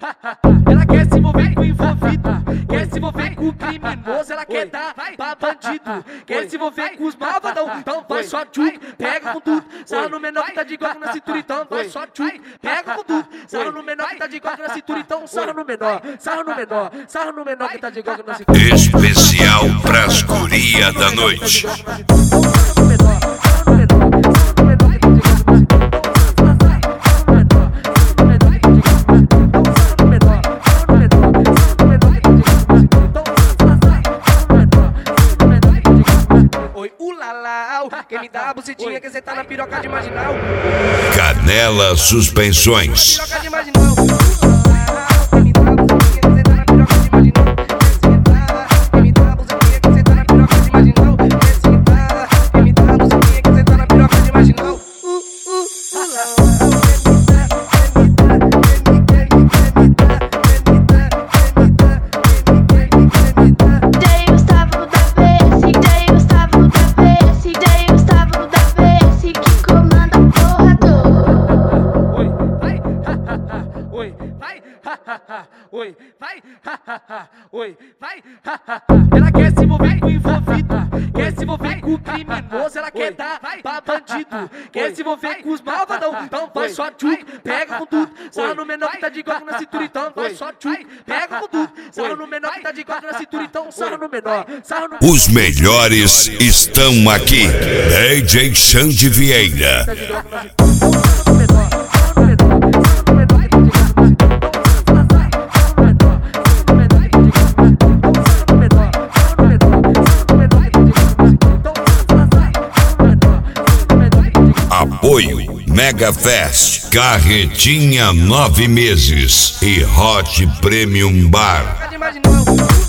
Ela quer se envolver com o envolvido, quer se envolver com o criminoso, ela quer dar pra bandido, quer se envolver com os malvadão, então vai só tchuc, pega com tudo, sarra no menor que tá de igual na cintura, então vai só tchuc, pega com tudo, sarra no menor que tá de igual na cintura, então sarra no menor, sarra no menor, sarra no menor que tá de igual na cintura. Especial pras guria da noite. Quem me dá a bucetinha que cê tá na piroca de marginal. Canela Suspensões. Piroca de marginal. Quem me dá a bucetinha que cê tá na piroca de marginal. Quem me dá a bucetinha que cê tá na piroca de marginal. Quem me dá a bucetinha que cê tá na piroca de marginal. Oi, vai, oi, vai, ela quer se envolver com o envolvido, quer se envolver com o criminoso, ela quer dar pra bandido, quer se envolver com os malvadão, então vai só tchuc, pega com tudo, sarra no menor que tá de igual na cintura, então vai só tchuc, pega com tudo, sarra no menor que tá de igual na cintura, então sarra no menor, sarra no menor. Os melhores estão aqui. DJ Xande Vieira. Apoio Mega Fest, Carretinha 9 meses e Hot Premium Bar.